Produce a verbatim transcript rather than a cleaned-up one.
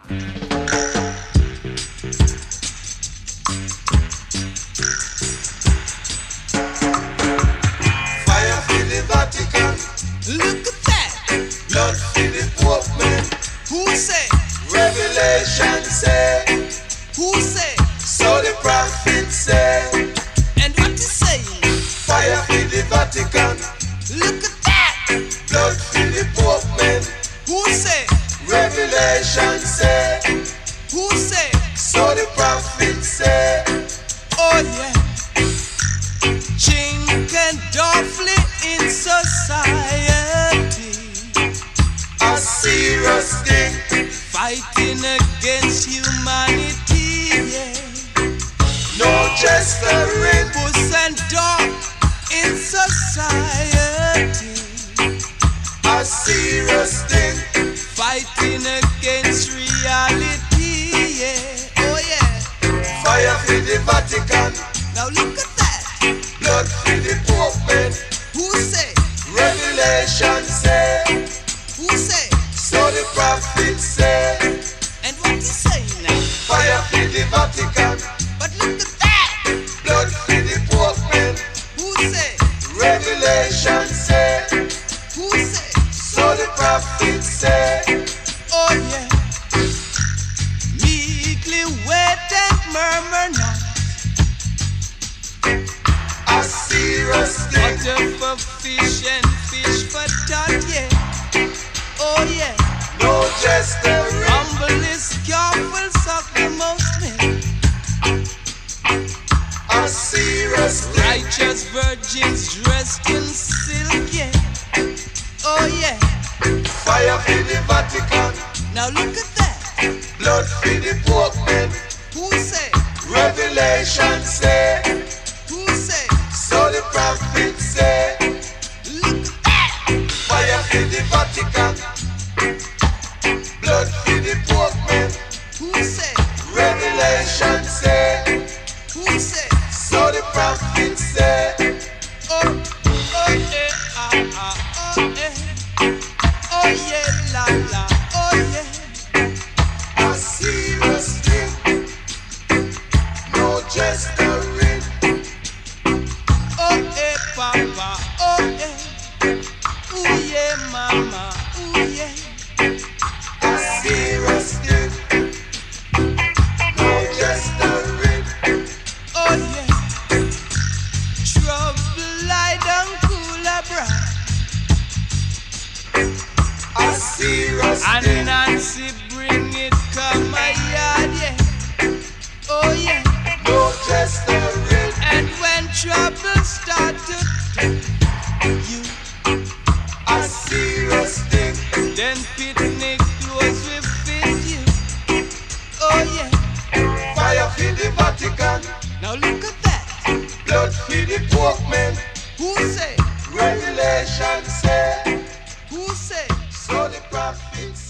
Fire for the Vatican. Look at that. Blood for the Pope man. Who say? Revelation say. Who say? So the prophet say. And what you saying? Fire for the Vatican. Look at that. Blood for the Pope man. Who say? Revelation say. Who say? So the prophet say. Oh yeah. Chink and Duffley in society. A serious thing. Fighting against humanity, yeah. No gesturing. Puss and dog in society. A serious thing. Fighting against reality, yeah. Oh yeah. Fire for the Vatican. Now look at that. Blood for the Pope man. Who say? Revelation say. Who say? So the prophet say. And what you say now? Fire for the Vatican. But look at that. Blood for the Pope man. Who say? Revelation say. Who say? So the prophet say. Oh yeah. Meekly wait and murmur not. A serious thing. Butter for fish and fish for tot, yeah. Oh yeah. No gesturing. Humble is careful, suck the most milk. A serious thing. Righteous virgins dressed in silk, yeah. Oh yeah. Fire for the Vatican. Now look at that. Blood for the Pope man. Who say? Revelation say. Who say? So the prophet say. Look at that. Fire for the Vatican. Blood for the Pope man. Who say? Revelation say. Who say? So the prophet say. Oh, oh yeah, ah, ah, oh yeah. Oh yeah, la la, oh yeah. A serious thing. No gesturing. Oh yeah, papa, oh yeah. Ooh yeah, mama, ooh yeah. A serious thing. No gesturing. Oh yeah. Trouble lie down cooler bright. A serious And thing. Nancy bring it come my yard, yeah. Oh yeah. No gesturing. And when trouble start to take you, A serious thing. then picnic clothes will fit you. Oh yeah. Fire for the Vatican. Now look at that. Blood for the Pope man. Who say? Revelation say. Who say? So the prophet